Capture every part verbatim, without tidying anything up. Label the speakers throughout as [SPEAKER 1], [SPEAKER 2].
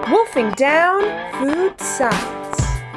[SPEAKER 1] Wolfing Down Food Science.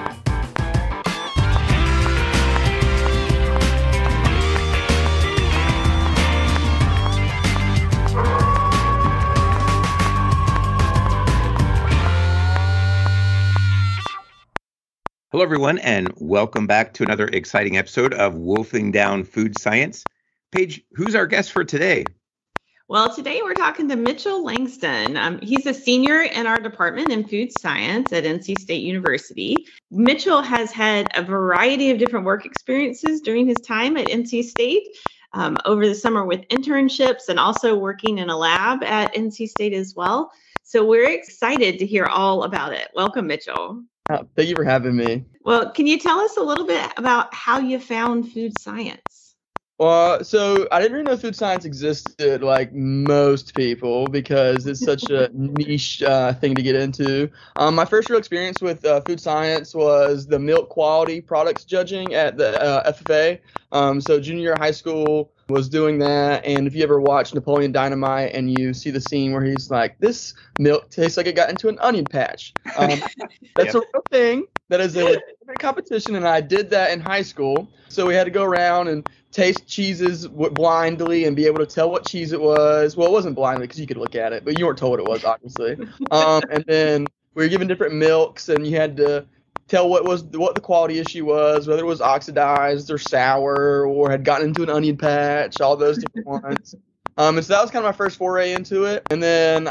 [SPEAKER 2] Hello, everyone, and welcome back to another exciting episode of Wolfing Down Food Science. Paige, who's our guest for today?
[SPEAKER 3] Well, today we're talking to Mitchell Langston. Um, he's a senior in our department in food science at N C State University. Mitchell has had a variety of different work experiences during his time at N C State, um, over the summer with internships and also working in a lab at N C State as well. So we're excited to hear all about it. Welcome, Mitchell.
[SPEAKER 4] Oh, thank you for having me.
[SPEAKER 3] Well, can you tell us a little bit about how you found food science?
[SPEAKER 4] Well, so I didn't really know food science existed like most people because it's such a niche uh, thing to get into. Um, my first real experience with uh, food science was the milk quality products judging at the uh, F F A. Um, so junior year of high school was doing that, and if you ever watch Napoleon Dynamite and you see the scene where he's like, this milk tastes like it got into an onion patch. Um, that's yep. a real thing. That is a legitimate competition, and I did that in high school. So we had to go around and taste cheeses w- blindly and be able to tell what cheese it was. Well, it wasn't blindly because you could look at it, but you weren't told what it was, obviously. Um, and then we were given different milks, and you had to tell what was what the quality issue was, whether it was oxidized or sour or had gotten into an onion patch, all those different ones. Um, and so that was kind of my first foray into it. And then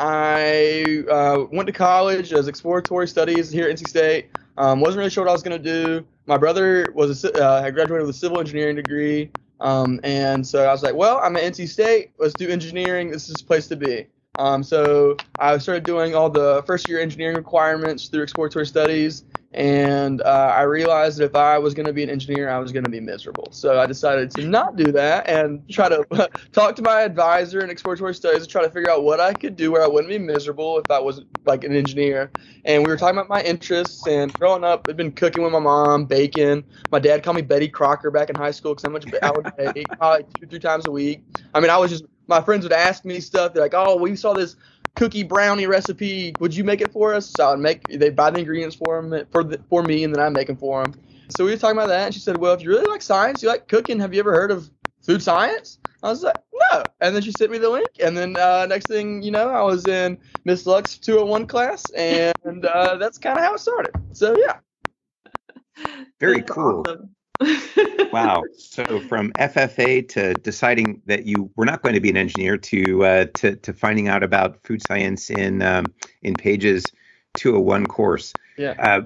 [SPEAKER 4] I uh, went to college as exploratory studies here at N C State. Um, wasn't really sure what I was going to do. My brother was a, uh, had graduated with a civil engineering degree. Um, and so I was like, well, I'm at N C State. Let's do engineering. This is the place to be. Um, so I started doing all the first year engineering requirements through exploratory studies. And uh, I realized that if I was going to be an engineer, I was going to be miserable. So I decided to not do that and try to talk to my advisor in exploratory studies and try to figure out what I could do where I wouldn't be miserable if I was like an engineer. And we were talking about my interests, and growing up, I'd been cooking with my mom, baking. My dad called me Betty Crocker back in high school because how much I would bake, probably two, three times a week. I mean, I was just, my friends would ask me stuff. They're like, oh, we saw this cookie brownie recipe. Would you make it for us? So I'd make, they'd buy the ingredients for them, for the, for me, and then I'd make them for them. So we were talking about that, and she said, well, if you really like science, you like cooking, have you ever heard of food science? I was like, no. And then she sent me the link, and then uh, next thing you know, I was in Miss Luck's two oh one class, and uh, that's kind of how it started. So yeah.
[SPEAKER 2] Very
[SPEAKER 3] That's
[SPEAKER 2] cool.
[SPEAKER 3] Awesome.
[SPEAKER 2] Wow. So from F F A to deciding that you were not going to be an engineer to uh, to, to finding out about food science in um, in Paige's two oh one course.
[SPEAKER 4] Yeah.
[SPEAKER 2] Uh,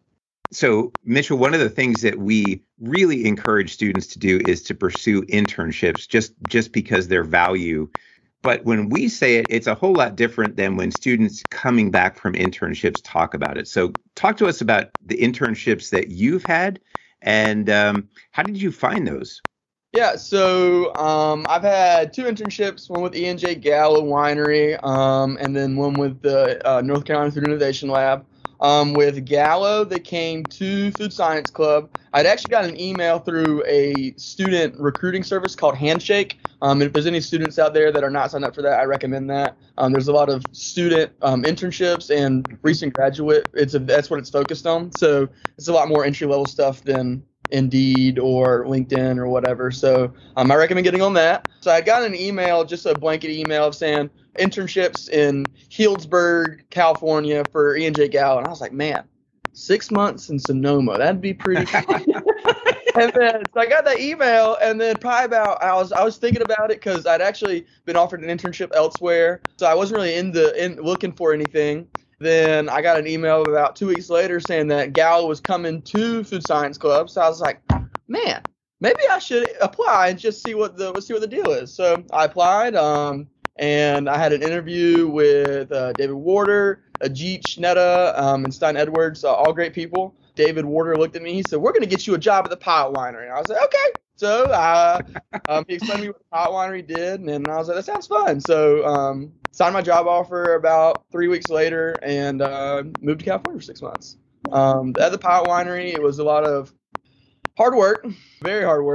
[SPEAKER 2] so Mitchell, one of the things that we really encourage students to do is to pursue internships just just because their value. But when we say it, it's a whole lot different than when students coming back from internships talk about it. So talk to us about the internships that you've had. And um, how did you find those?
[SPEAKER 4] Yeah, so um, I've had two internships, one with E and J Gallo Winery, um, and then one with the uh, North Carolina Food Innovation Lab. Um, with Gallo, they came to Food Science Club. I'd actually got an email through a student recruiting service called Handshake. Um, and if there's any students out there that are not signed up for that, I recommend that. Um, there's a lot of student um, internships and recent graduate. It's a, that's what it's focused on. So it's a lot more entry-level stuff than Indeed or LinkedIn or whatever. So um, I recommend getting on that. So I got an email, just a blanket email of saying internships in Healdsburg, California for E and J Gallo. And I was like, man, six months in Sonoma, that'd be pretty cool. And then so I got that email, and then probably about I was I was thinking about it because I'd actually been offered an internship elsewhere, so I wasn't really in the in looking for anything. Then I got an email about two weeks later saying that Gallo was coming to Food Science Club. So I was like, man, maybe I should apply and just see what the let's see what the deal is. So I applied, um, and I had an interview with uh, David Warder, Ajit Schnetta, um, and Stein Edwards, uh, all great people. David Warder looked at me. He said, we're going to get you a job at the Pilot Winery. And I was like, okay. So uh, um, he explained to me what the Pilot Winery did, and I was like, that sounds fun. So um, signed my job offer about three weeks later and uh, moved to California for six months. Um, at the Pilot Winery, it was a lot of hard work, very hard work.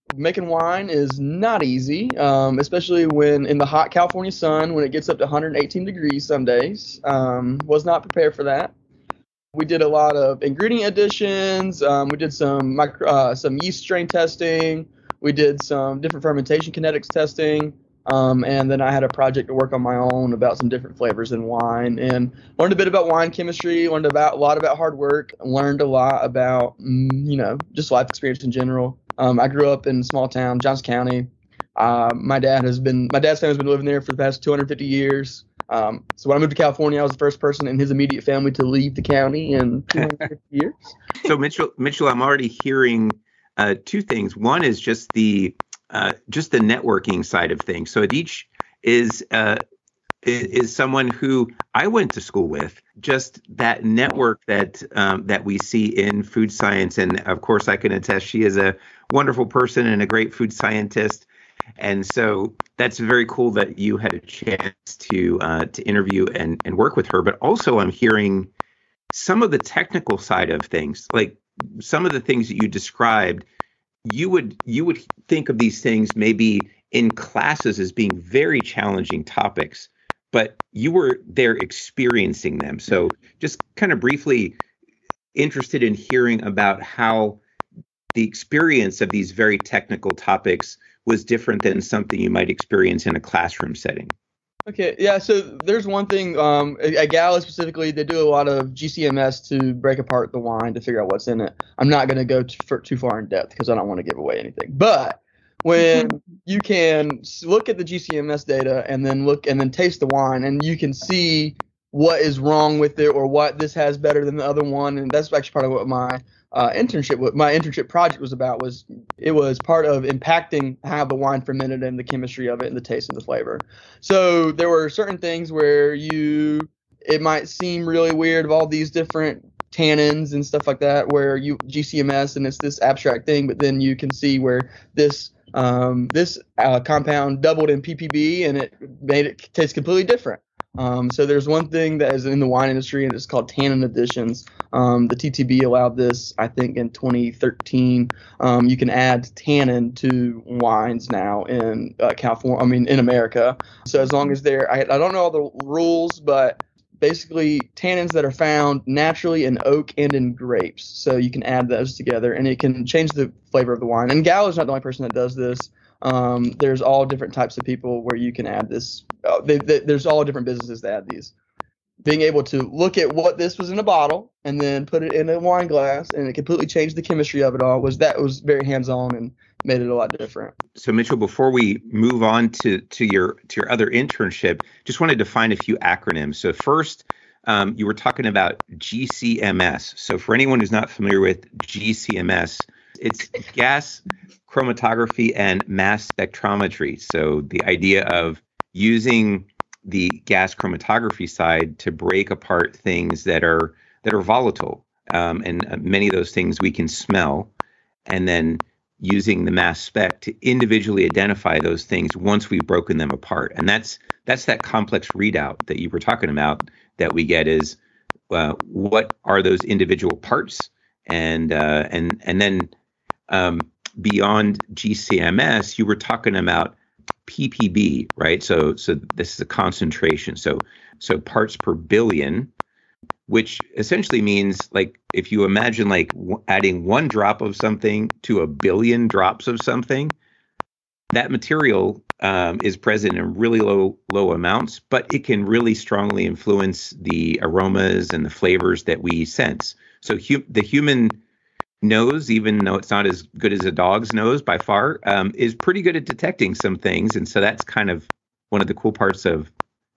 [SPEAKER 4] making wine is not easy, um, especially when in the hot California sun, when it gets up to one hundred eighteen degrees some days. Um, was not prepared for that. We did a lot of ingredient additions. Um, we did some micro, uh, some yeast strain testing. We did some different fermentation kinetics testing. Um, and then I had a project to work on my own about some different flavors in wine, and learned a bit about wine chemistry, learned about a lot about hard work, learned a lot about, mm, you know, just life experience in general. Um, I grew up in a small town, Johnson County. Uh, my dad has been, my dad's family has been living there for the past two hundred fifty years. Um, so when I moved to California, I was the first person in his immediate family to leave the county in two hundred fifty years.
[SPEAKER 2] So Mitchell, Mitchell, I'm already hearing uh, two things. One is just the Uh, just the networking side of things. So Adich is uh, is, is someone who I went to school with. Just that network that um, that we see in food science, and of course I can attest she is a wonderful person and a great food scientist. And so that's very cool that you had a chance to uh, to interview and and work with her. But also I'm hearing some of the technical side of things, like some of the things that you described. You would you would think of these things maybe in classes as being very challenging topics, but you were there experiencing them. So just kind of briefly interested in hearing about how the experience of these very technical topics was different than something you might experience in a classroom setting.
[SPEAKER 4] Okay, yeah, so there's one thing, um, at Gala specifically, they do a lot of G C M S to break apart the wine to figure out what's in it. I'm not going to go too, for, too far in depth because I don't want to give away anything. But when you can look at the G C M S data and then look and then taste the wine, and you can see what is wrong with it or what this has better than the other one, and that's actually part of what my uh, internship, what my internship project was about. Was it was part of impacting how the wine fermented and the chemistry of it and the taste and the flavor. So there were certain things where you, it might seem really weird of all these different tannins and stuff like that, where you G C M S and it's this abstract thing, but then you can see where this um, this uh, compound doubled in P P B and it made it taste completely different. Um, so there's one thing that is in the wine industry, and it's called tannin additions. Um, the T T B allowed this, I think, in twenty thirteen. Um, you can add tannin to wines now in uh, California. I mean, in America. So as long as they're, I, I don't know all the rules, but basically tannins that are found naturally in oak and in grapes. So you can add those together, and it can change the flavor of the wine. And Gallo's not the only person that does this. Um, there's all different types of people where you can add this. Uh, they, they, there's all different businesses that add these. Being able to look at what this was in a bottle and then put it in a wine glass, and it completely changed the chemistry of it all, was that was very hands-on and made it a lot different.
[SPEAKER 2] So Mitchell, before we move on to to your to your other internship, just wanted to find a few acronyms. So first, um, you were talking about G C M S. So for anyone who's not familiar with G C M S, it's gas chromatography and mass spectrometry. So the idea of using the gas chromatography side to break apart things that are that are volatile, um, and uh, many of those things we can smell, and then using the mass spec to individually identify those things once we've broken them apart. And that's that's that complex readout that you were talking about that we get is uh, what are those individual parts, and uh, and and then um, beyond G C M S, you were talking about P P B, right? So so this is a concentration. So so parts per billion, which essentially means, like, if you imagine like w- adding one drop of something to a billion drops of something, that material um, is present in really low low amounts, but it can really strongly influence the aromas and the flavors that we sense. So hu- the human nose, even though it's not as good as a dog's nose by far, um, is pretty good at detecting some things. And so that's kind of one of the cool parts of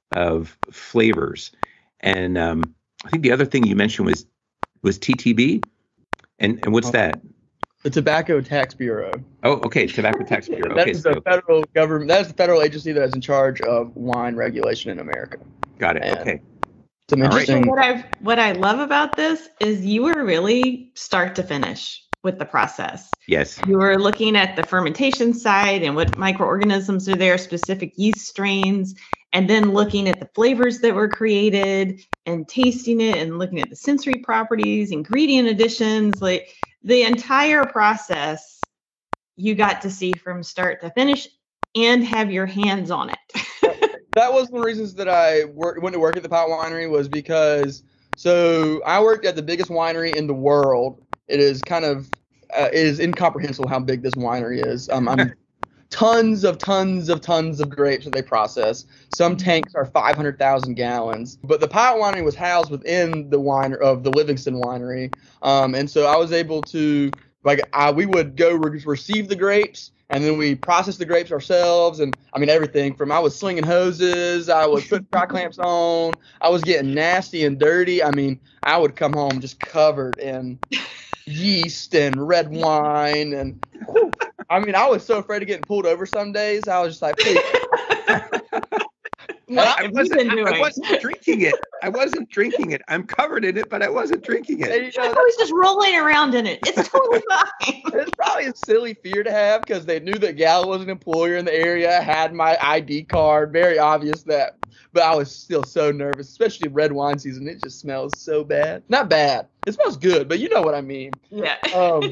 [SPEAKER 2] of flavors. And um, I think the other thing you mentioned was was T T B. And, and what's that?
[SPEAKER 4] The Tobacco Tax Bureau.
[SPEAKER 2] Oh, okay. Tobacco Tax Bureau.
[SPEAKER 4] That
[SPEAKER 2] Okay,
[SPEAKER 4] is the
[SPEAKER 2] so,
[SPEAKER 4] federal government. That is the federal agency that is in charge of wine regulation in America.
[SPEAKER 2] got it.
[SPEAKER 4] And
[SPEAKER 2] Okay.
[SPEAKER 4] Some
[SPEAKER 2] All right.
[SPEAKER 4] interesting.
[SPEAKER 3] What I what I love about this is you were really start to finish with the process.
[SPEAKER 2] Yes.
[SPEAKER 3] You were looking at the fermentation side and what microorganisms are there, specific yeast strains, and then looking at the flavors that were created and tasting it and looking at the sensory properties, ingredient additions, like the entire process you got to see from start to finish and have your hands on it.
[SPEAKER 4] That was one of the reasons that I worked, went to work at the Powell Winery, was because, so I worked at the biggest winery in the world. It is kind of, uh, it is incomprehensible how big this winery is. Um, I'm tons of tons of tons of grapes that they process. Some tanks are five hundred thousand gallons. But the Powell Winery was housed within the winery of the Livingston Winery. Um, and so I was able to, like, I, we would go re- receive the grapes, and then we process the grapes ourselves. And I mean, everything from, I was slinging hoses, I was putting dry clamps on, I was getting nasty and dirty. I mean, I would come home just covered in yeast and red wine. And whew, I mean, I was so afraid of getting pulled over some days. I was just like, please.
[SPEAKER 3] What
[SPEAKER 2] I
[SPEAKER 3] have you
[SPEAKER 2] wasn't,
[SPEAKER 3] been doing?
[SPEAKER 2] I wasn't drinking it. I wasn't drinking it. I'm covered in it, but I wasn't drinking it.
[SPEAKER 4] There you go.
[SPEAKER 3] I was just rolling around in it. It's totally fine.
[SPEAKER 4] It's probably a silly fear to have, because they knew that Gallo was an employer in the area, had my I D card, very obvious that, but I was still so nervous, especially red wine season. It just smells so bad. Not bad. It smells good, but you know what I mean.
[SPEAKER 3] Yeah.
[SPEAKER 4] Um,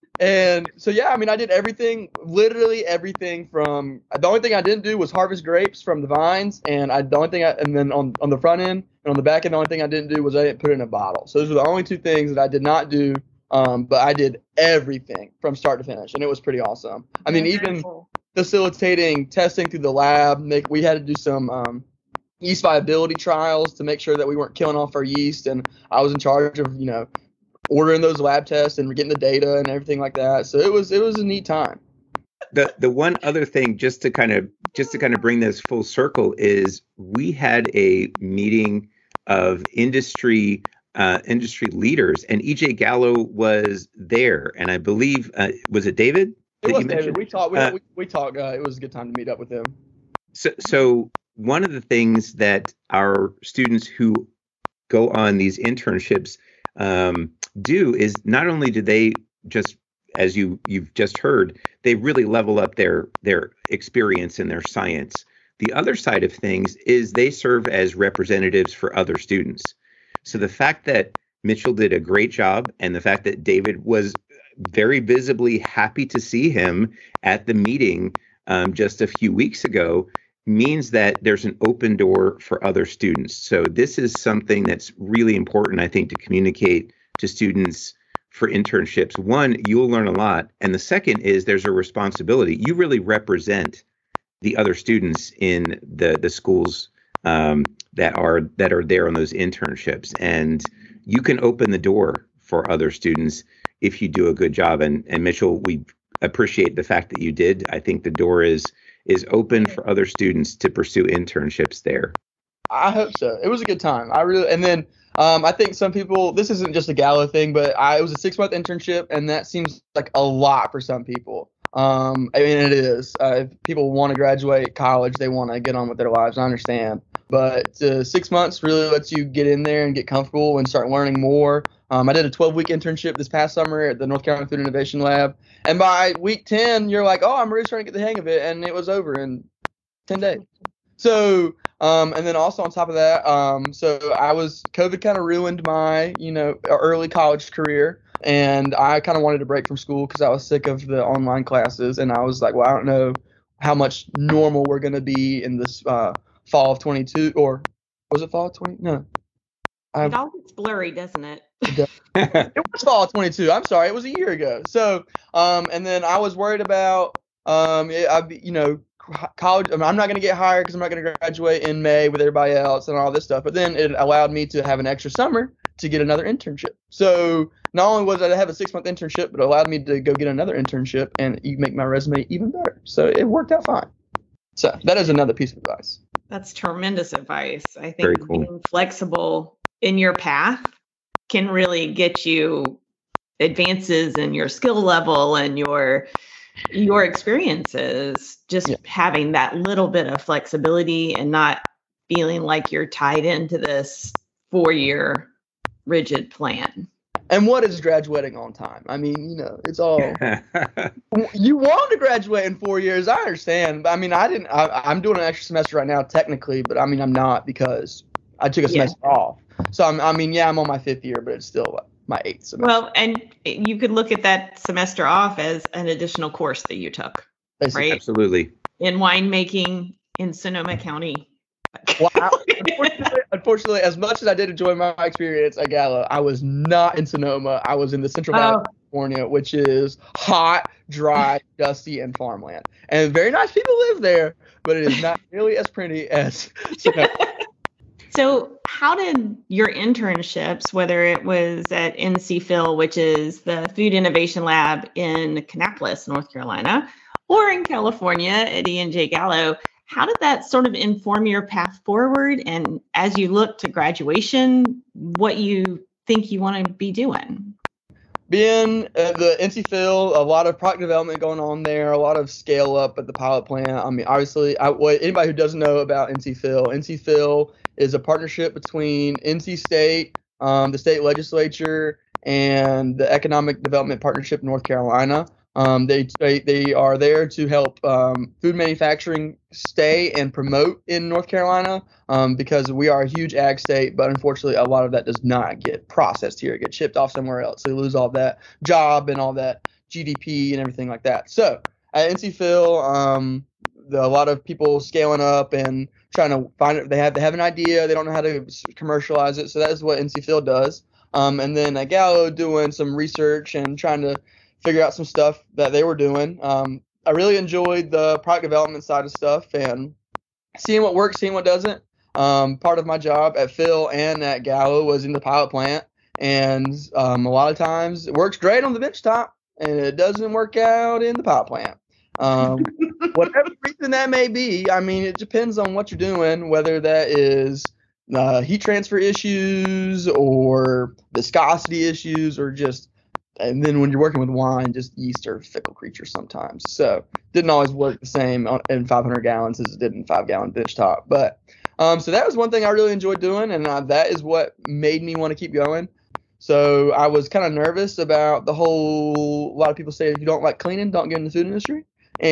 [SPEAKER 4] and so, yeah, I mean, I did everything, literally everything from, the only thing I didn't do was harvest grapes from the vines. And I, the only thing I, and then on, on the front end and on the back end, the only thing I didn't do was I didn't put it in a bottle. So those were the only two things that I did not do. Um, but I did everything from start to finish, and it was pretty awesome. I mean,
[SPEAKER 3] Very
[SPEAKER 4] even
[SPEAKER 3] cool.
[SPEAKER 4] facilitating testing through the lab, make, we had to do some um, yeast viability trials to make sure that we weren't killing off our yeast. And I was in charge of, you know, ordering those lab tests and getting the data and everything like that. So it was it was a neat time.
[SPEAKER 2] The the one other thing, just to kind of just to kind of bring this full circle, is we had a meeting of industry uh, industry leaders, and E J Gallo was there, and I believe uh, was it David?
[SPEAKER 4] It was David. We talked. We, uh, we, we talked. Uh, it was a good time to meet up with him.
[SPEAKER 2] So so one of the things that our students who go on these internships um, do is not only do they just, as you you've just heard, they really level up their their experience in their science. The other side of things is they serve as representatives for other students. So the fact that Mitchell did a great job, and the fact that David was very visibly happy to see him at the meeting um, just a few weeks ago, means that there's an open door for other students. So this is something that's really important, I think, to communicate to students for internships. One, you'll learn a lot. And the second is there's a responsibility. You really represent the other students in the, the schools um, that are that are there on those internships. And you can open the door for other students if you do a good job. And, and Mitchell, we appreciate the fact that you did. I think the door is is open for other students to pursue internships there.
[SPEAKER 4] I hope so. It was a good time. I really, and then um, I think some people, this isn't just a Gallo thing, but I, it was a six month internship, and that seems like a lot for some people. Um, I mean, it is. Uh, if people want to graduate college, they want to get on with their lives. I understand. But uh, six months really lets you get in there and get comfortable and start learning more. Um, I did a twelve week internship this past summer at the North Carolina Food Innovation Lab. And by week ten, you're like, oh, I'm really starting to get the hang of it. And it was over in ten days. So, um, and then also on top of that, um, so I was, COVID kind of ruined my, you know, early college career. And I kind of wanted to break from school because I was sick of the online classes. And I was like, well, I don't know how much normal we're going to be in this uh, fall of twenty-two, or was it fall of twenty? No.
[SPEAKER 3] It all gets blurry, doesn't it?
[SPEAKER 4] It was fall of twenty-two. I'm sorry. It was a year ago. So, um, and then I was worried about, um, it, I, you know, college. I mean, I'm not going to get hired because I'm not going to graduate in May with everybody else and all this stuff. But then it allowed me to have an extra summer to get another internship. So not only was I to have a six month internship, but it allowed me to go get another internship and make my resume even better. So it worked out fine. So that is another piece of advice.
[SPEAKER 3] That's tremendous advice. I think
[SPEAKER 2] Very cool.
[SPEAKER 3] Being flexible in your path can really get you advances in your skill level and your your experiences. Just
[SPEAKER 4] Yeah.
[SPEAKER 3] having that little bit of flexibility and not feeling like you're tied into this four-year rigid plan.
[SPEAKER 4] And what is graduating on time? I mean, you know, it's all you want to graduate in four years. I understand. But I mean, I didn't. I, I'm doing an extra semester right now, technically, but I mean, I'm not because I took a
[SPEAKER 3] Yeah.
[SPEAKER 4] semester off. So I'm, I mean, yeah, I'm on my fifth year, but it's still my eighth semester.
[SPEAKER 3] Well, and you could look at that semester off as an additional course that you took, right?
[SPEAKER 2] Absolutely.
[SPEAKER 3] In winemaking in Sonoma County.
[SPEAKER 4] Wow. Unfortunately, unfortunately, as much as I did enjoy my experience at Gallo, I was not in Sonoma. I was in the Central Valley
[SPEAKER 3] Oh.
[SPEAKER 4] of California, which is hot, dry, dusty, and farmland. And very nice people live there, but it is not nearly as pretty as Sonoma.
[SPEAKER 3] So how did your internships, whether it was at N C Phil, which is the Food Innovation Lab in Kannapolis, North Carolina, or in California at E and J Gallo, how did that sort of inform your path forward? And as you look to graduation, what you think you want to be doing?
[SPEAKER 4] Being at the N C Phil, a lot of product development going on there, a lot of scale up at the pilot plant. I mean, obviously, I, what, anybody who doesn't know about N C Phil, N C Phil is a partnership between N C State, um, the state legislature, and the Economic Development Partnership of North Carolina. Um, they, they they are there to help um, food manufacturing stay and promote in North Carolina um, because we are a huge ag state, but unfortunately a lot of that does not get processed here. It gets shipped off somewhere else. So you lose all that job and all that G D P and everything like that. So at N C Phil, um, the, a lot of people scaling up and trying to find it. They have they have an idea. They don't know how to commercialize it. So that is what N C Phil does. Um, and then at Gallo, doing some research and trying to figure out some stuff that they were doing. Um, I really enjoyed the product development side of stuff and seeing what works, seeing what doesn't. Um, part of my job at Phil and at Gallo was in the pilot plant. And um, a lot of times it works great on the benchtop and it doesn't work out in the pilot plant. Um, whatever reason that may be, I mean, it depends on what you're doing, whether that is uh, heat transfer issues or viscosity issues or just and then when you're working with wine, just yeast are fickle creatures sometimes. So didn't always work the same in five hundred gallons as it did in five gallon bench top. But um, so that was one thing I really enjoyed doing. And uh, that is what made me want to keep going. So I was kind of nervous about the whole, a lot of people say, if you don't like cleaning, don't get in the food industry.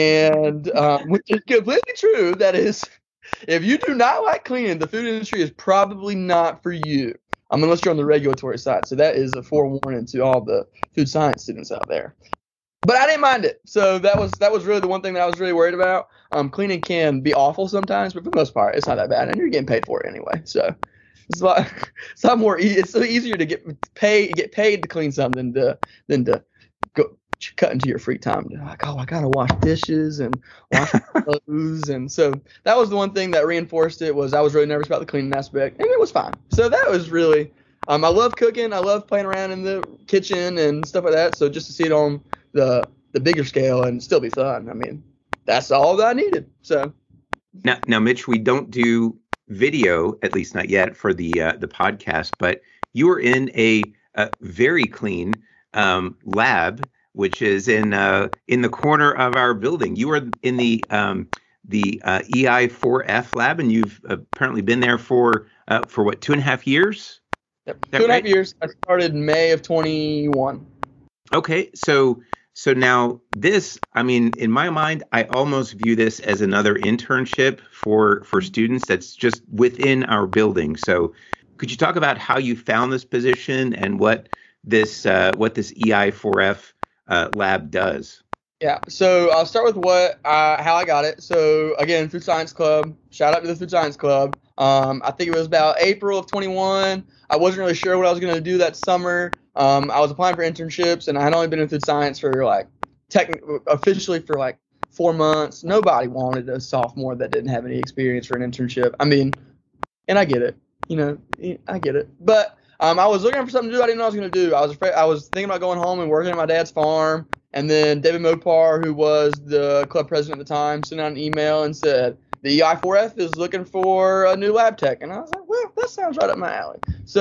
[SPEAKER 4] And um, which is completely true. That is, if you do not like cleaning, the food industry is probably not for you. Um, unless you're on the regulatory side. So that is a forewarning to all the food science students out there. But I didn't mind it. So that was that was really the one thing that I was really worried about. Um, cleaning can be awful sometimes, but for the most part, it's not that bad, and you're getting paid for it anyway. So it's a lot, it's a lot more. E- it's easier to get paid get paid to clean something than to than to go cut into your free time. Like, oh, I gotta wash dishes and wash clothes, and so that was the one thing that reinforced it. Was I was really nervous about the cleaning aspect, and it was fine. So that was really, um, I love cooking. I love playing around in the kitchen and stuff like that. So just to see it on the the bigger scale and still be fun. I mean, that's all that I needed. So
[SPEAKER 2] now, now, Mitch, we don't do video, at least not yet, for the uh, the podcast. But you were in a, a very clean um, lab, which is in uh, in the corner of our building. You were in the um, the uh, E I four F lab, and you've apparently been there for uh, for what, two and a half years?
[SPEAKER 4] Yep. Two and a
[SPEAKER 2] right?
[SPEAKER 4] half years. I started in May of twenty-one.
[SPEAKER 2] Okay, so so now this, I mean, in my mind, I almost view this as another internship for for students that's just within our building. So could you talk about how you found this position and what this uh, what this E I four F Uh, lab does?
[SPEAKER 4] Yeah, so I'll start with what uh, how I got it. So again, Food Science Club. Shout out to the Food Science Club. Um, I think it was about April of twenty-one. I wasn't really sure what I was going to do that summer. Um, I was applying for internships, and I had only been in food science for like tech officially for like four months. Nobody wanted a sophomore that didn't have any experience for an internship. I mean, and I get it. You know, I get it. But Um, I was looking for something to do I didn't know I was going to do. I was afraid. I was thinking about going home and working at my dad's farm. And then David Mopar, who was the club president at the time, sent out an email and said, the E I four F is looking for a new lab tech. And I was like, well, that sounds right up my alley.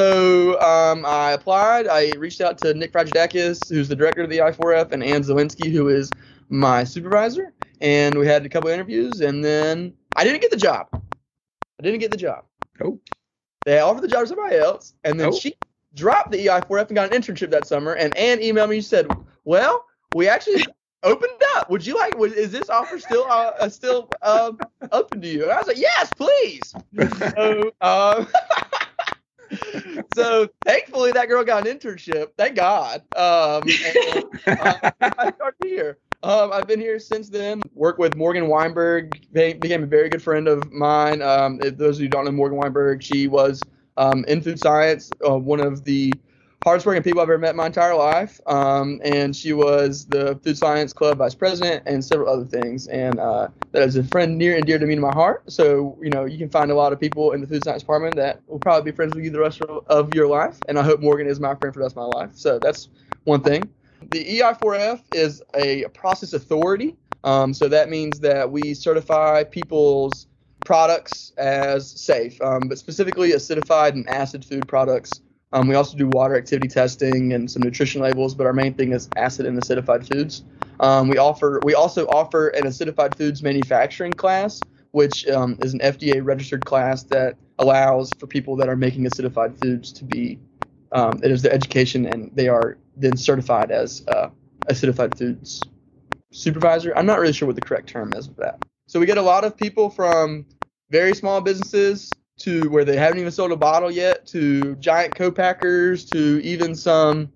[SPEAKER 4] So um, I applied. I reached out to Nick Fragedakis, who's the director of the E I four F, and Ann Zawinski, who is my supervisor. And we had a couple of interviews. And then I didn't get the job. I didn't get the job.
[SPEAKER 2] Oh.
[SPEAKER 4] They offered the job to somebody else, and then
[SPEAKER 2] Oh.
[SPEAKER 4] she dropped the E I four F and got an internship that summer. And Ann emailed me and said, well, we actually opened up. Would you like, is this offer still uh, still uh, open to you? And I was like, yes, please. so, uh, So thankfully that girl got an internship. Thank God. Um, and, uh, I started here. Um, I've been here since then. Worked with Morgan Weinberg. Be- became a very good friend of mine. Um, if those of you who don't know Morgan Weinberg, she was um, in food science, uh, one of the hardest working people I've ever met in my entire life. Um, and she was the Food Science Club vice president and several other things. And uh, that is a friend near and dear to me to my heart. So, you know, you can find a lot of people in the food science department that will probably be friends with you the rest of your life. And I hope Morgan is my friend for the rest of my life. So that's one thing. The E I four F is a process authority. Um, so that means that we certify people's products as safe, um, but specifically acidified and acid food products. Um, we also do water activity testing and some nutrition labels, but our main thing is acid and acidified foods. Um, we offer, we also offer an acidified foods manufacturing class, which um, is an F D A registered class that allows for people that are making acidified foods to be, um, it is their education, and they are then certified as uh, acidified foods supervisor. I'm not really sure what the correct term is for that. So we get a lot of people from very small businesses to where they haven't even sold a bottle yet, to giant co-packers, to even some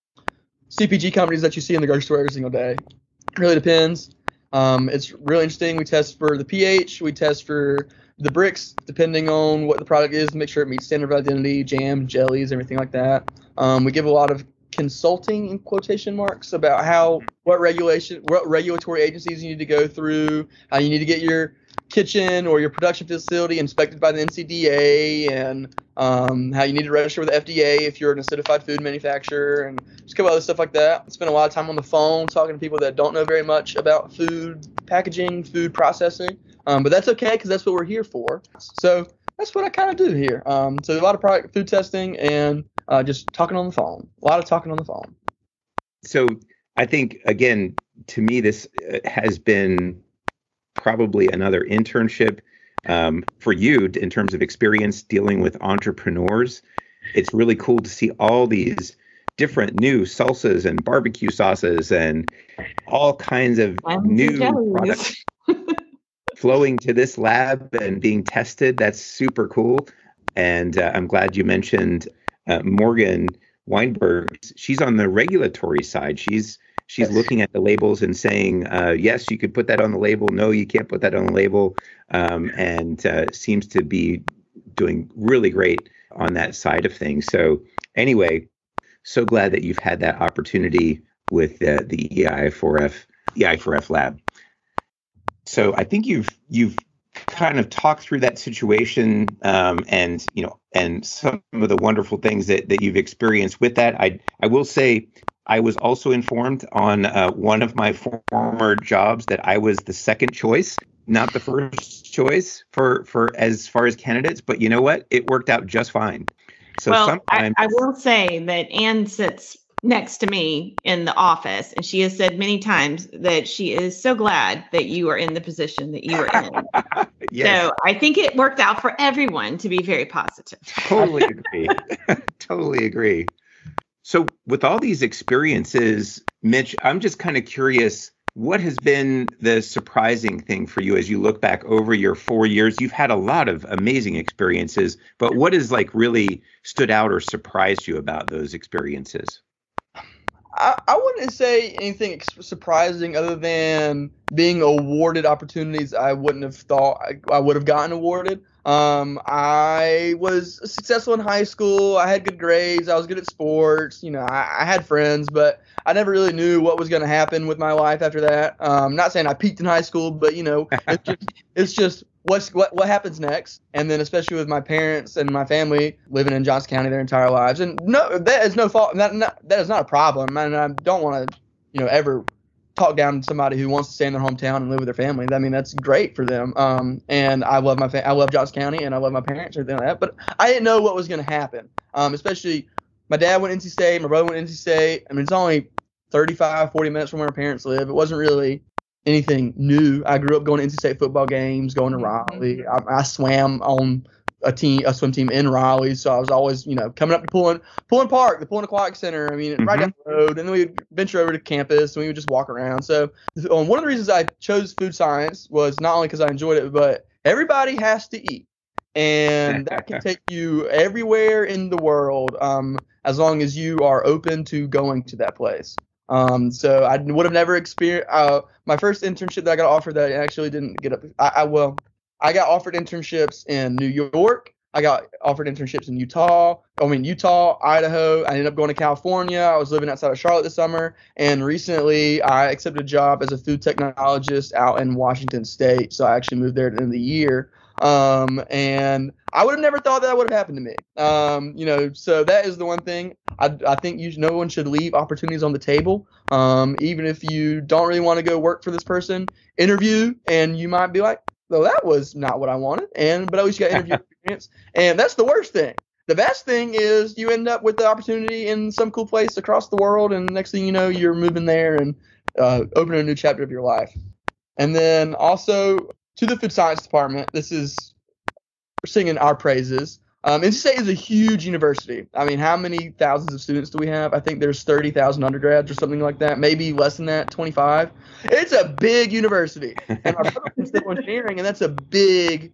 [SPEAKER 4] C P G companies that you see in the grocery store every single day. It really depends. Um, it's really interesting. We test for the pH. We test for the bricks, depending on what the product is, to make sure it meets standard of identity, jam, jellies, everything like that. Um, we give a lot of consulting in quotation marks about how, what regulation, what regulatory agencies you need to go through, how you need to get your kitchen or your production facility inspected by the N C D A, and um, how you need to register with the F D A if you're an acidified food manufacturer, and just a couple other stuff like that. I spend a lot of time on the phone talking to people that don't know very much about food packaging, food processing, um, but that's okay because that's what we're here for. So that's what I kind of do here. Um, so a lot of product food testing and uh, just talking on the phone. A lot of talking on the phone.
[SPEAKER 2] So I think, again, to me, this has been probably another internship um, for you in terms of experience dealing with entrepreneurs. It's really cool to see all these different new salsas and barbecue sauces and all kinds of new products flowing to this lab and being tested. That's super cool. And uh, I'm glad you mentioned uh, Morgan Weinberg. She's on the regulatory side. She's She's looking at the labels and saying, uh, yes, you could put that on the label. No, you can't put that on the label. Um, and uh, seems to be doing really great on that side of things. So anyway, so glad that you've had that opportunity with uh, the E I four F E I four F lab. So I think you've you've kind of talked through that situation um, and you know and some of the wonderful things that that you've experienced with that. I I will say, I was also informed on uh, one of my former jobs that I was the second choice, not the first choice for, for as far as candidates. But you know what? It worked out just fine. So
[SPEAKER 3] well,
[SPEAKER 2] sometimes
[SPEAKER 3] I, I will say that Anne sits next to me in the office, and she has said many times that she is so glad that you are in the position that you are in. Yes. So I think it worked out for everyone, to be very positive.
[SPEAKER 2] Totally agree. Totally agree. So with all these experiences, Mitch, I'm just kind of curious, what has been the surprising thing for you as you look back over your four years? You've had a lot of amazing experiences, but what has like really stood out or surprised you about those experiences?
[SPEAKER 4] I, I wouldn't say anything ex- surprising other than being awarded opportunities I wouldn't have thought I, I would have gotten awarded. Um, I was successful in high school. I had good grades. I was good at sports. You know, I, I had friends, but I never really knew what was going to happen with my life after that. Um, not saying I peaked in high school, but you know, it's just, it's just what's what what happens next. And then especially with my parents and my family living in Johnson County their entire lives, and no, that is no fault. That not, that is not a problem. And I don't want to, you know, ever talk down to somebody who wants to stay in their hometown and live with their family. I mean, that's great for them. Um, and I love my fa- I love Johnson County, and I love my parents and everything like that. But I didn't know what was going to happen. Um, especially my dad went to N C State, my brother went to N C State. I mean, it's only thirty-five, forty minutes from where my parents live. It wasn't really anything new. I grew up going to N C State football games, going to Raleigh. I, I swam on a team, a swim team in Raleigh, so I was always, you know, coming up to Pullen, Pullen Park, the Pullen Aquatic Center. I mean, mm-hmm. right down the road, and then we would venture over to campus, and we would just walk around. So, um, one of the reasons I chose food science was not only because I enjoyed it, but everybody has to eat. and that can take you everywhere in the world, um, as long as you are open to going to that place. Um, so I would have never experienced uh, my first internship that I got offered that I actually didn't get up. I, I well, I got offered internships in New York. I got offered internships in Utah. I mean, Utah, Idaho. I ended up going to California. I was living outside of Charlotte this summer. And recently I accepted a job as a food technologist out in Washington State. So I actually moved there at the end of the year. Um, and I would have never thought that would have happened to me. Um, you know, so that is the one thing. I, I think you, no one should leave opportunities on the table. Um, even if you don't really want to go work for this person, interview, and you might be like, well, that was not what I wanted. And, but at least you got interview experience. And that's the worst thing. The best thing is you end up with the opportunity in some cool place across the world. And next thing you know, you're moving there and uh, opening a new chapter of your life. And then also to the food science department, this is singing our praises. Um, N C State is a huge university. I mean, how many thousands of students do we have? I think there's thirty thousand undergrads or something like that, maybe less than that, twenty-five. It's a big university. And our brother was in civil engineering, and that's a big,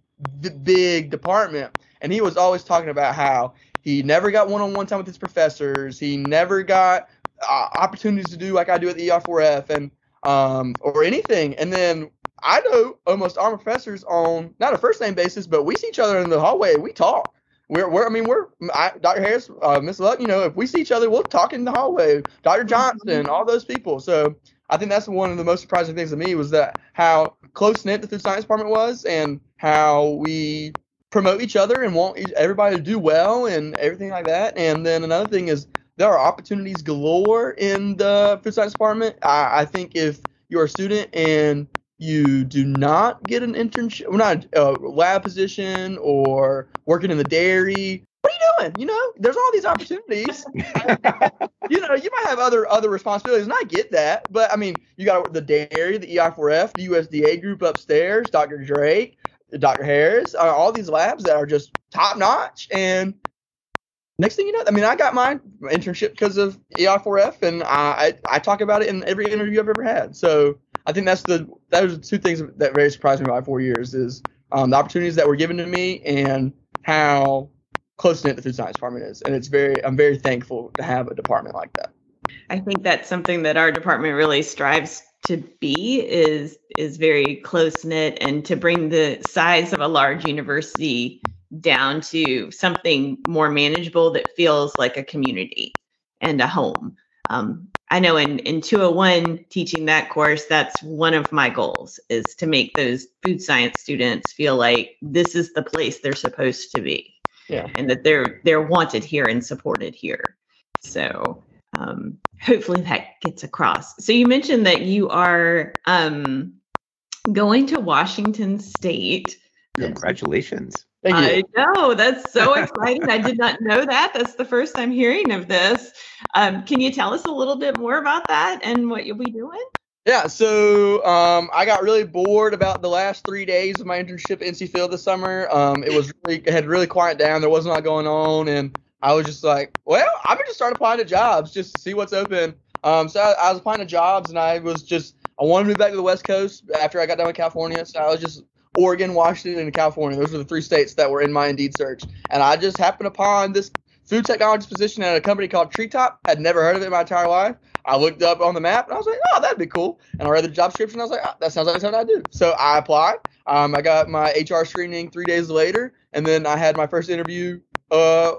[SPEAKER 4] big department. And he was always talking about how he never got one-on-one time with his professors. He never got uh, opportunities to do like I do at the E I four F and um, or anything. And then I know almost all my professors on not a first name basis, but we see each other in the hallway and we talk. We're, we're I mean, we're I, Doctor Harris, uh, Miss Luck. You know, if we see each other, we'll talk in the hallway. Doctor Johnson, all those people. So I think that's one of the most surprising things to me was that how close knit the food science department was, and how we promote each other and want each, everybody to do well and everything like that. And then another thing is there are opportunities galore in the food science department. I, I think if you're a student and you do not get an internship, well, not a lab position or working in the dairy, what are you doing? You know, there's all these opportunities. You know, you might have other other responsibilities, and I get that. But, I mean, you got the dairy, the E I four F, the U S D A group upstairs, Doctor Drake, Doctor Harris, uh, all these labs that are just top-notch. And next thing you know, I mean, I got my internship because of E I four F, and I, I, I talk about it in every interview I've ever had. So I think that's the those are the two things that very surprised me about four years is um, the opportunities that were given to me and how close-knit the food science department is. And it's very I'm very thankful to have a department like that.
[SPEAKER 3] I think that's something that our department really strives to be is is very close-knit, and to bring the size of a large university down to something more manageable that feels like a community and a home. Um, I know in, in two oh one teaching that course, that's one of my goals is to make those food science students feel like this is the place they're supposed to be.
[SPEAKER 4] Yeah.
[SPEAKER 3] And that they're they're wanted here and supported here. So um, hopefully that gets across. So you mentioned that you are um, going to Washington State.
[SPEAKER 2] Congratulations.
[SPEAKER 4] Thank you.
[SPEAKER 3] I know, that's so exciting. I did not know that. That's the first I'm hearing of this. Um, can you tell us a little bit more about that and what you'll be doing?
[SPEAKER 4] Yeah, so um, I got really bored about the last three days of my internship at N C Field this summer. Um, it was really, it had really quieted down. There wasn't a lot going on, and I was just like, well, I'm gonna just start applying to jobs just to see what's open. Um, so I, I was applying to jobs, and I was just I wanted to move back to the West Coast after I got done with California. So I was just Oregon, Washington, and California. Those were the three states that were in my Indeed search, and I just happened upon this food technology position at a company called Treetop. Had never heard of it in my entire life. I looked up on the map and I was like, oh, that'd be cool. And I read the job description. And I was like, oh, that sounds like something I do. So I applied. Um, I got my H R screening three days later. And then I had my first interview uh,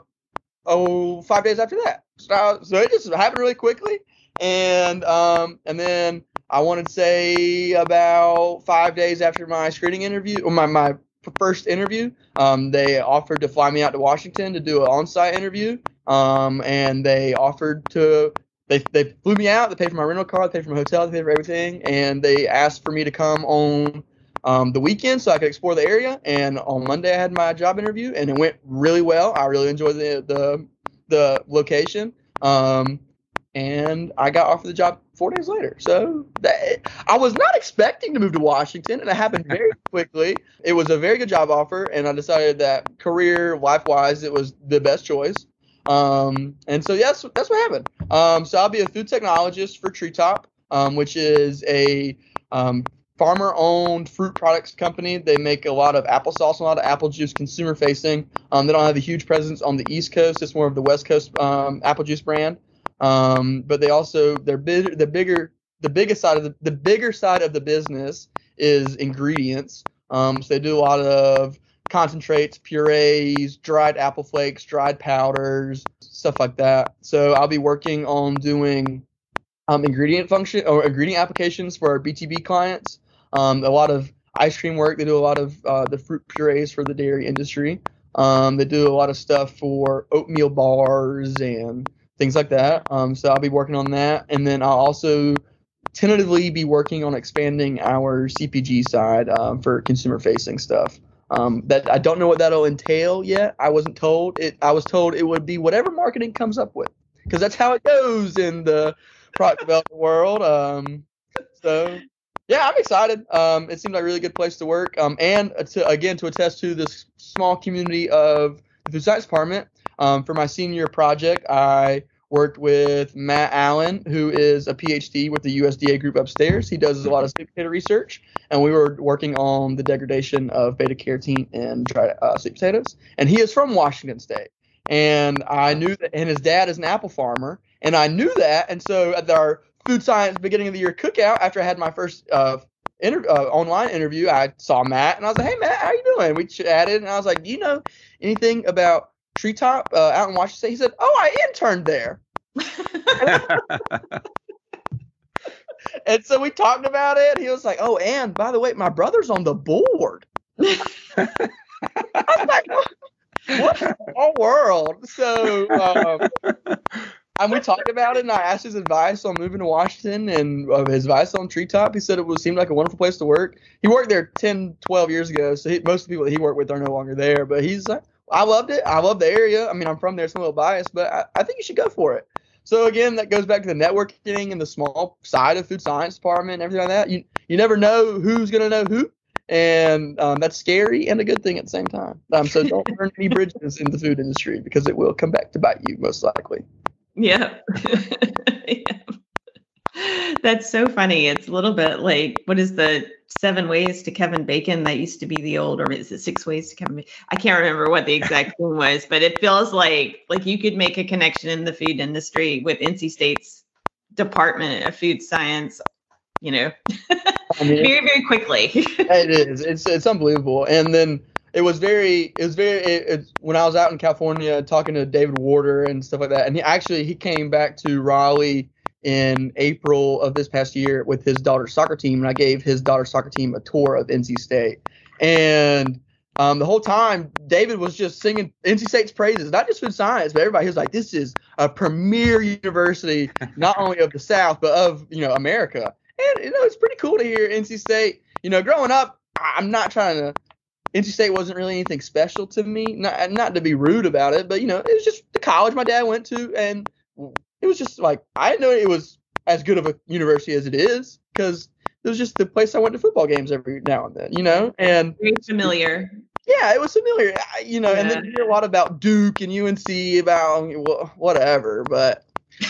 [SPEAKER 4] oh, five days after that. So, so it just happened really quickly. And um, and then I wanted to say about five days after my screening interview, or my, my first interview, um, they offered to fly me out to Washington to do an on-site interview. Um, and they offered to They they flew me out. They paid for my rental car. They paid for my hotel. They paid for everything. And they asked for me to come on um, the weekend so I could explore the area. And on Monday I had my job interview, and it went really well. I really enjoyed the the, the location. Um, and I got offered the job four days later. So that, I was not expecting to move to Washington, and it happened very quickly. It was a very good job offer, and I decided that career, life-wise, it was the best choice. Um, and so yes, that's, that's what happened. Um, so I'll be a food technologist for Treetop, um, which is a, um, farmer-owned fruit products company. They make a lot of applesauce, a lot of apple juice, consumer-facing. Um, they don't have a huge presence on the East Coast. It's more of the West Coast um, apple juice brand. Um, but they also they're big, the bigger the biggest side of the the bigger side of the business is ingredients. Um, so they do a lot of concentrates, purees, dried apple flakes, dried powders, stuff like that. So I'll be working on doing um, ingredient function or ingredient applications for our B two B clients. Um, a lot of ice cream work. They do a lot of uh, the fruit purees for the dairy industry. Um, they do a lot of stuff for oatmeal bars and things like that. Um, so I'll be working on that. And then I'll also tentatively be working on expanding our C P G side um, for consumer-facing stuff. Um, that I don't know what that'll entail yet. I wasn't told. It. I was told it would be whatever marketing comes up with, because that's how it goes in the product development world. Um, so, yeah, I'm excited. Um, it seems like a really good place to work. Um, and to, again, to attest to this small community of the food science department, um, for my senior project, I worked with Matt Allen, who is a P H D with the U S D A group upstairs. He does a lot of sweet potato research, and we were working on the degradation of beta carotene in dried uh, sweet potatoes. And he is from Washington State, and I knew that. And his dad is an apple farmer, and I knew that. And so at our food science beginning of the year cookout, after I had my first uh, inter- uh, online interview, I saw Matt, and I was like, "Hey, Matt, how you doing?" We chatted, and I was like, "Do you know anything about Treetop uh, out in Washington State?" He said, "Oh, I interned there." And so we talked about it. He was like, "Oh, and by the way, my brother's on the board." I was like, "What in the whole world?" So, um, and we talked about it, and I asked his advice on moving to Washington and uh, his advice on Treetop. He said it was seemed like a wonderful place to work. He worked there ten, twelve years ago, so he, most of the people that he worked with are no longer there. But he's like, I loved it. I love the area. I mean, I'm from there, so I'm a little biased, but I, I think you should go for it. So again, that goes back to the networking and the small side of food science department and everything like that. You you never know who's going to know who, and um, that's scary and a good thing at the same time. Um, so don't burn any bridges in the food industry, because it will come back to bite you most likely.
[SPEAKER 3] Yeah. Yeah. That's so funny. It's a little bit like, what is the seven ways to Kevin Bacon? That used to be the old, or is it six ways to Kevin Bacon? I can't remember what the exact thing was, but it feels like like you could make a connection in the food industry with N C State's Department of Food Science, you know, I mean, very, very quickly.
[SPEAKER 4] It is. It's it's unbelievable. And then it was very, it was very, it, it, when I was out in California talking to David Warder and stuff like that, and he actually, he came back to Raleigh in April of this past year with his daughter's soccer team, and I gave his daughter's soccer team a tour of N C State. And um, the whole time, David was just singing N C State's praises, not just food science, but everybody. He was like, "This is a premier university, not only of the South, but of, you know, America." And, you know, it's pretty cool to hear N C State. You know, growing up, I'm not trying to, N C State wasn't really anything special to me, not, not to be rude about it, but, you know, it was just the college my dad went to, and it was just like, I didn't know it was as good of a university as it is, because it was just the place I went to football games every now and then, you know? And
[SPEAKER 3] very familiar.
[SPEAKER 4] Yeah, it was familiar, you know, yeah. And then you hear a lot about Duke and U N C, about well, whatever, but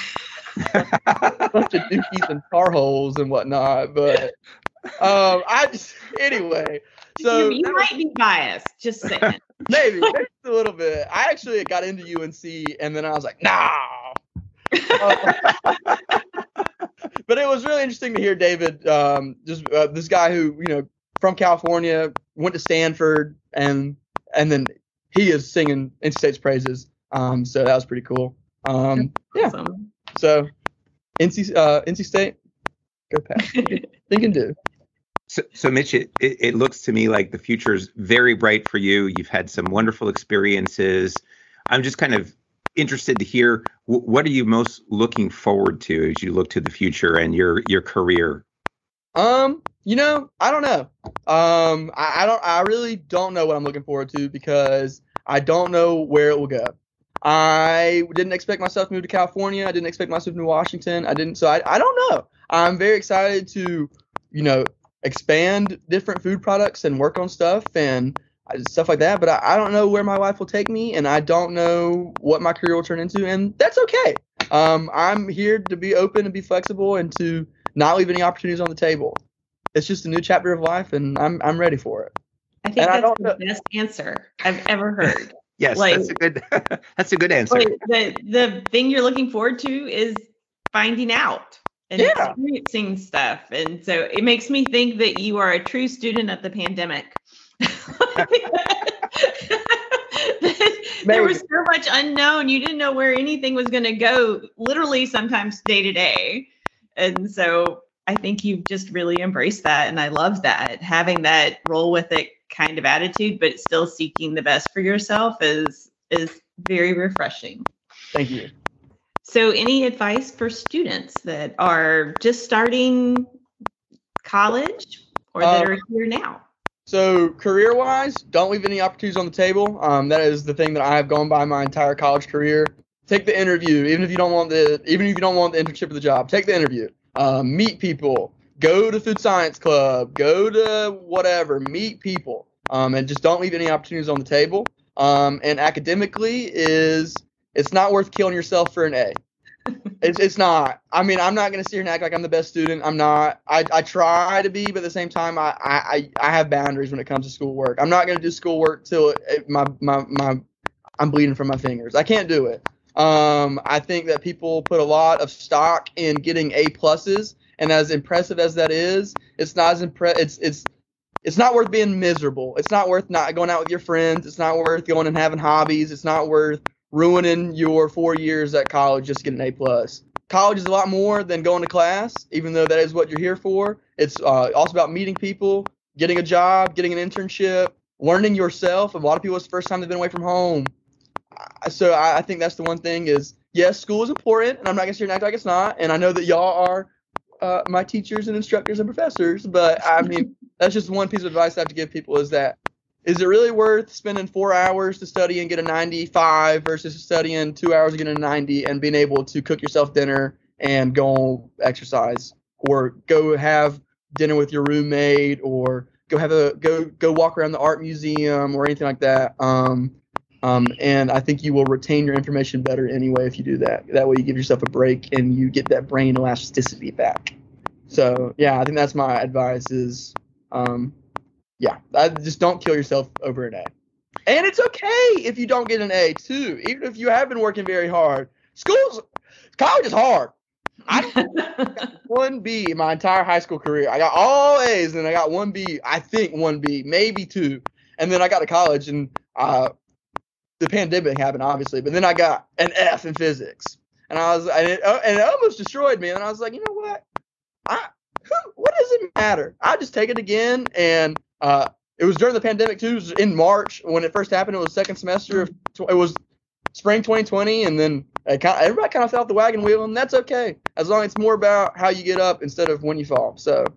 [SPEAKER 4] a bunch of Dukies and Tar Holes and whatnot. But um, I just, anyway. So
[SPEAKER 3] you, you might was, be biased, just saying.
[SPEAKER 4] Maybe, maybe a little bit. I actually got into U N C, and then I was like, nah. uh, but it was really interesting to hear David, um, just uh, this guy who, you know, from California, went to Stanford, and and then he is singing N C State's praises. Um, so that was pretty cool. Um, yeah. Awesome. So N C uh, N C State, go Pack. Think and do.
[SPEAKER 2] So, so Mitch, it, it, it looks to me like the future is very bright for you. You've had some wonderful experiences. I'm just kind of interested to hear, w- what are you most looking forward to as you look to the future and your your career?
[SPEAKER 4] Um, you know, I don't know. Um, I, I don't. I really don't know what I'm looking forward to, because I don't know where it will go. I didn't expect myself to move to California. I didn't expect myself to move to Washington. I didn't. So I, I don't know. I'm very excited to, you know, expand different food products and work on stuff and stuff like that. But I, I don't know where my life will take me, and I don't know what my career will turn into, and that's okay. Um, I'm here to be open and be flexible and to not leave any opportunities on the table. it's just a new chapter of life, and I'm I'm ready for it.
[SPEAKER 3] I think
[SPEAKER 4] And I
[SPEAKER 3] that's
[SPEAKER 4] don't
[SPEAKER 3] the
[SPEAKER 4] know-
[SPEAKER 3] best answer I've ever heard.
[SPEAKER 2] Yes,
[SPEAKER 3] Like-
[SPEAKER 2] that's a good that's a good answer.
[SPEAKER 3] Like, the the thing you're looking forward to is finding out and
[SPEAKER 4] Yeah.
[SPEAKER 3] experiencing stuff. And so it makes me think that you are a true student of the pandemic. There was so much unknown. You didn't know where anything was going to go, literally sometimes day to day. And so I think you've just really embraced that. And I love that. Having that roll with it kind of attitude, but still seeking the best for yourself is is very refreshing.
[SPEAKER 4] Thank you.
[SPEAKER 3] So any advice for students that are just starting college or that
[SPEAKER 4] Um,
[SPEAKER 3] are here now?
[SPEAKER 4] So career-wise, don't leave any opportunities on the table. Um, that is the thing that I have gone by my entire college career. Take the interview, even if you don't want the, even if you don't want the internship or the job. Take the interview. Um, meet people. Go to food science club. Go to whatever. Meet people. Um, and just don't leave any opportunities on the table. Um, and academically is it's not worth killing yourself for an A. It's it's not. I mean, I'm not gonna sit here and act like I'm the best student. I'm not. I, I try to be, but at the same time, I, I I have boundaries when it comes to schoolwork. I'm not gonna do schoolwork till it, it, my my my I'm bleeding from my fingers. I can't do it. Um, I think that people put a lot of stock in getting A pluses, and as impressive as that is, it's not as impre- It's it's it's not worth being miserable. It's not worth not going out with your friends. It's not worth going and having hobbies. It's not worth ruining your four years at college just to get an A plus. College is a lot more than going to class, even though that is what you're here for. It's uh, also about meeting people, getting a job, getting an internship, learning yourself. A lot of people, it's the first time they've been away from home. So I, I think that's the one thing is, yes, school is important, and I'm not going to sit here and act like it's not. And I know that y'all are uh, my teachers and instructors and professors, but I mean, that's just one piece of advice I have to give people is that, is it really worth spending four hours to study and get a ninety-five versus studying two hours and getting a ninety and being able to cook yourself dinner and go exercise or go have dinner with your roommate or go have a go go walk around the art museum or anything like that? Um, um, and I think you will retain your information better anyway if you do that. That way you give yourself a break and you get that brain elasticity back. So yeah, I think that's my advice is um, yeah, I just don't kill yourself over an A. And it's okay if you don't get an A too, even if you have been working very hard. School's, college is hard. I got one B in my entire high school career. I got all A's and I got one B, I think one B, maybe two. And then I got to college and uh, the pandemic happened, obviously. But then I got an F in physics. And I was, and it, and it almost destroyed me. And I was like, you know what? I, what does it matter? I just take it again. And uh, it was during the pandemic too. It was in March when it first happened. It was second semester of, it was spring twenty twenty, and then it kind of, everybody kind of fell off the wagon wheel, and that's okay as long as it's more about how you get up instead of when you fall. So,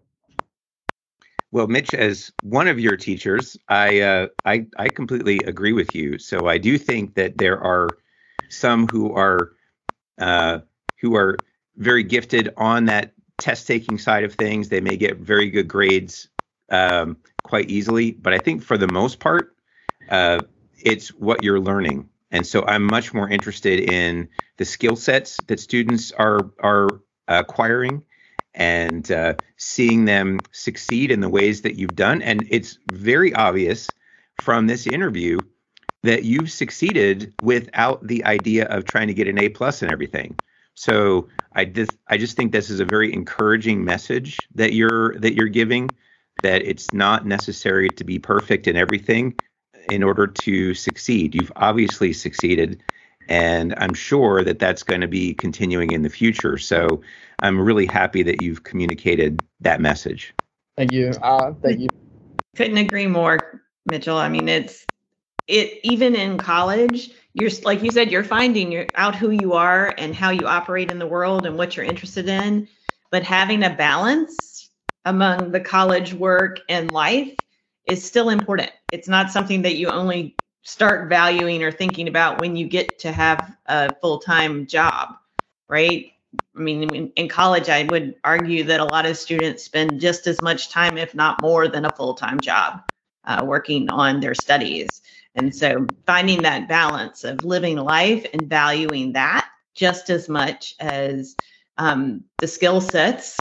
[SPEAKER 2] well, Mitch, as one of your teachers, I uh, I I completely agree with you. So I do think that there are some who are uh, who are very gifted on that test taking side of things. They may get very good grades um, quite easily, but I think for the most part, uh, it's what you're learning. And so I'm much more interested in the skill sets that students are are acquiring and uh, seeing them succeed in the ways that you've done. And it's very obvious from this interview that you've succeeded without the idea of trying to get an A plus and everything. So I just I just think this is a very encouraging message that you're that you're giving, that it's not necessary to be perfect in everything in order to succeed. You've obviously succeeded, and I'm sure that that's going to be continuing in the future. So I'm really happy that you've communicated that message.
[SPEAKER 4] thank you. Uh, thank you.
[SPEAKER 3] Couldn't agree more, Mitchell. I mean, it's it even in college, you're like you said, you're finding you're out who you are and how you operate in the world and what you're interested in. But having a balance among the college work and life is still important. It's not something that you only start valuing or thinking about when you get to have a full-time job, right? I mean, in, in college, I would argue that a lot of students spend just as much time, if not more, than a full-time job uh, working on their studies. And so finding that balance of living life and valuing that just as much as um, the skill sets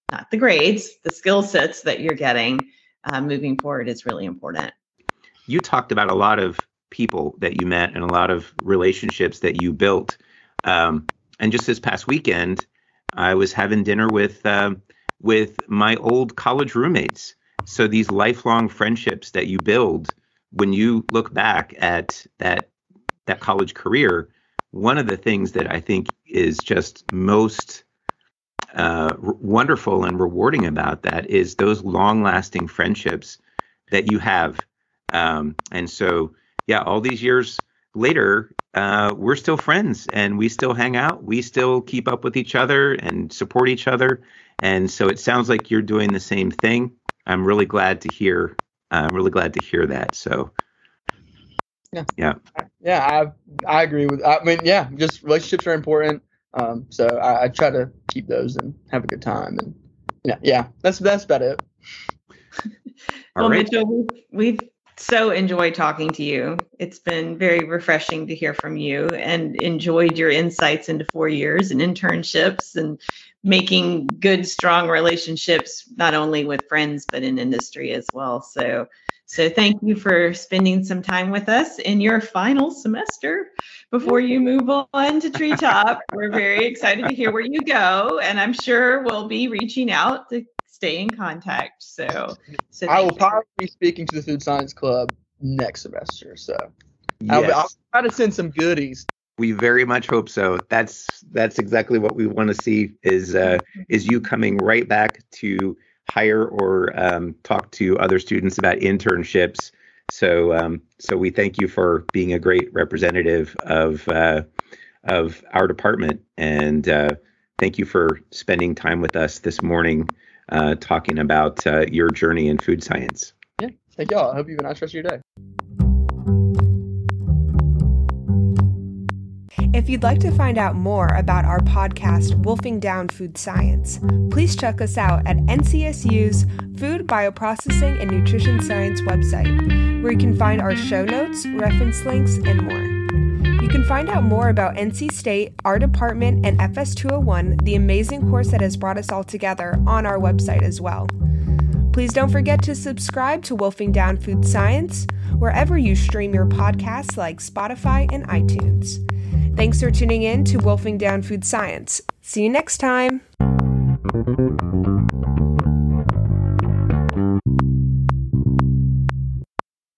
[SPEAKER 3] not the grades, the skill sets that you're getting uh, moving forward is really important.
[SPEAKER 2] You talked about a lot of people that you met and a lot of relationships that you built. Um, and just this past weekend, I was having dinner with uh, with my old college roommates. So these lifelong friendships that you build when you look back at that that college career, one of the things that I think is just most uh, r- wonderful and rewarding about that is those long-lasting friendships that you have. Um, and so, yeah, all these years later, uh, we're still friends and we still hang out. We still keep up with each other and support each other. And so it sounds like you're doing the same thing. I'm really glad to hear. Uh, I'm really glad to hear that. So,
[SPEAKER 4] yeah,
[SPEAKER 2] yeah,
[SPEAKER 4] yeah. I I agree with. I mean, yeah, just relationships are important. Um, so I, I try to keep those and have a good time. And yeah, yeah, that's that's about it.
[SPEAKER 3] Well,
[SPEAKER 2] all right.
[SPEAKER 3] Mitchell, we've, we've so enjoyed talking to you. It's been very refreshing to hear from you and enjoyed your insights into four years and internships and making good, strong relationships, not only with friends, but in industry as well. So, so thank you for spending some time with us in your final semester before you move on to Treetop. We're very excited to hear where you go, and I'm sure we'll be reaching out to stay in contact. So, so
[SPEAKER 4] I will
[SPEAKER 3] you.
[SPEAKER 4] probably be speaking to the Food Science Club next semester. So
[SPEAKER 2] Yes.
[SPEAKER 4] I'll, be, I'll try to send some goodies.
[SPEAKER 2] We very much hope so. That's that's exactly what we want to see is uh, is you coming right back to hire or um, talk to other students about internships. So um, so we thank you for being a great representative of uh, of our department, and uh, thank you for spending time with us this morning uh, talking about uh, your journey in food science.
[SPEAKER 4] Yeah, thank y'all. I hope you have a nice rest of your day.
[SPEAKER 1] If you'd like to find out more about our podcast, Wolfing Down Food Science, please check us out at N C S U's Food Bioprocessing and Nutrition Science website, where you can find our show notes, reference links, and more. You can find out more about N C State, our department, and F S two oh one, the amazing course that has brought us all together, on our website as well. Please don't forget to subscribe to Wolfing Down Food Science wherever you stream your podcasts like Spotify and iTunes. Thanks for tuning in to Wolfing Down Food Science. See you next time.